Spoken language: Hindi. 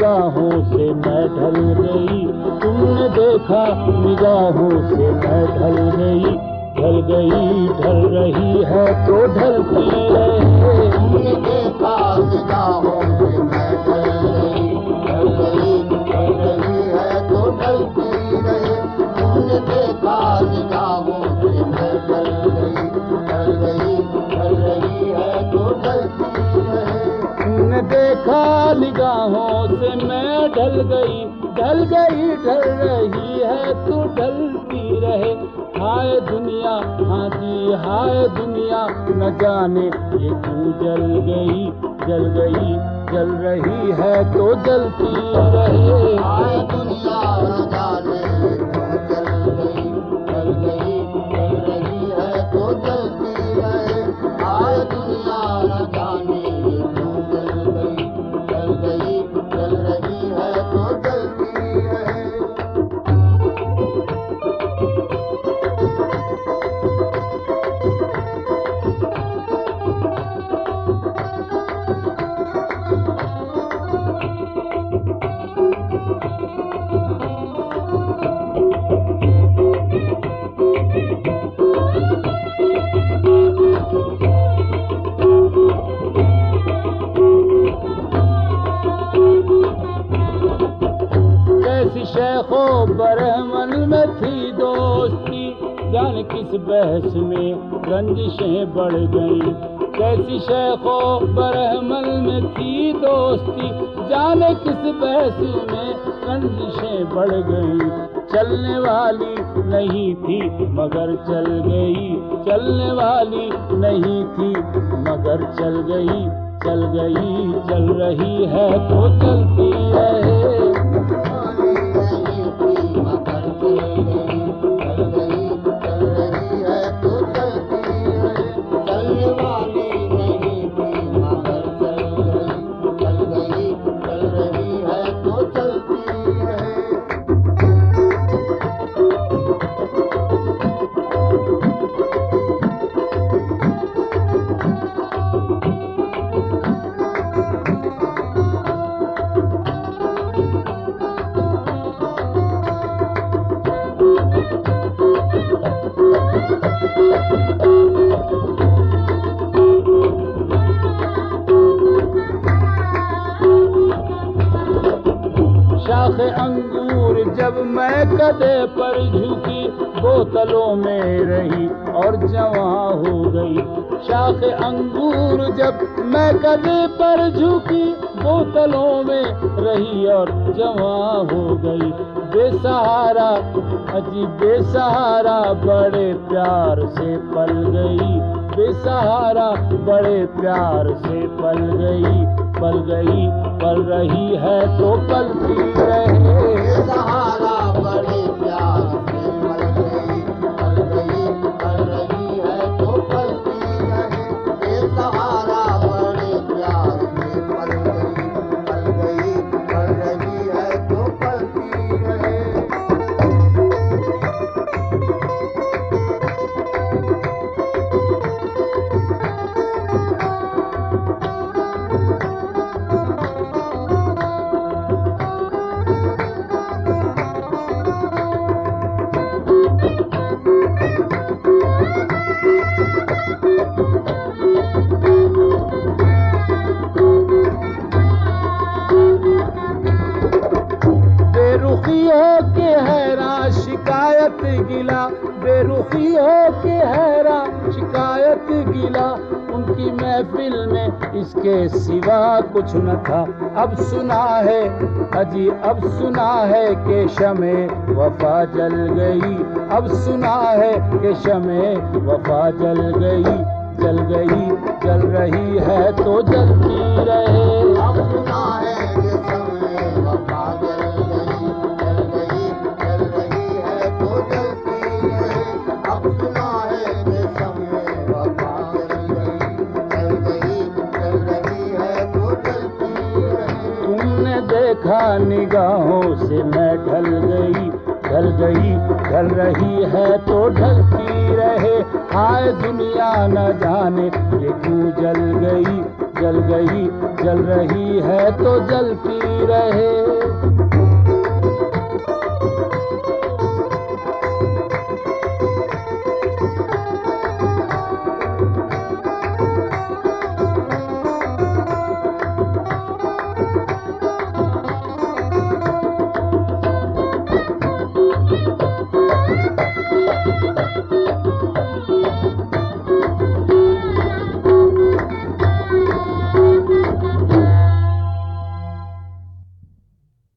निगाहों से मैं ढल गई, तुमने देखा निगाहों से मैं ढल गई, ढल गई ढल रही है तो ढलती रहे। तुमने देखा निगाहों से मैं ढल गई, ढल गई ढल रही है तो ढलती रहे। तुमने देखा निगाहों से मैं ढल गई, ढल गई ढल रही है तो ढलती रहे। तुमने देखा निगाहों से मैं ढल गई, ढल गई ढल रही है तो ढलती रहे। हाय दुनिया, हाँ जी हाय दुनिया, न जाने ये क्यों जल गई, जल गई जल रही है तो जलती रहे। हाय दुनिया न जाने ये क्यों जल गई, जल गई जल रही है तो जलती रहे। हाय दुनिया न जाने ये क्यों जल गई, जल गई जल रही है तो जलती रहे। कैसी शेखो बरहमन में थी दोस्ती, जाने किस बहस में रंजिशें बढ़ गई। कैसी शेखो बरहमन में थी दोस्ती, जाने किस बहस में रंजिशें बढ़ गई। चलने वाली नहीं थी मगर चल गई, चलने वाली नहीं थी मगर चल गई, चल गई चल रही है तो चलती रहे। शाखे अंगूर जब मैं कदे पर झुकी, बोतलों में रही और जवां हो गई। शाखे अंगूर जब मैं कदे पर झुकी, बोतलों में रही और जवां हो गई। बेसहारा अजी बेसहारा बड़े प्यार से पल गई, बेसहारा बड़े प्यार से पल गई, पल गई पल रही है तो पलती रहे। सहारा बड़े प्यार से पल गई, पल गई पल रही है तो पलती रहे। ये सहारा बड़े प्यार से पल गई पल रही है तो पलती रहे। बेरुखी हो के हैरान शिकायत गिला, बेरुखी हो के हैरान शिकायत गिला। उनकी महफिल में इसके सिवा कुछ न था। अब सुना है अजी अब सुना है कि शमे वफा जल गई, अब सुना है कि शमे वफा जल गई, जल गई जल रही है तो जलती रहे। अब सुना है कि समय वफा जल गई, जल गई जल रही है तो जलती रहे। अब सुना है कि समय वफा जल गई, जल रही है तो जलती रहे। तुमने देखा निगाहों से मैं ढल गई, ढल गई ढल रही है तो ढलती रहे। हाय दुनिया न जाने ये क्यों जल गई, जल गई, जल रही है तो जलती रहे।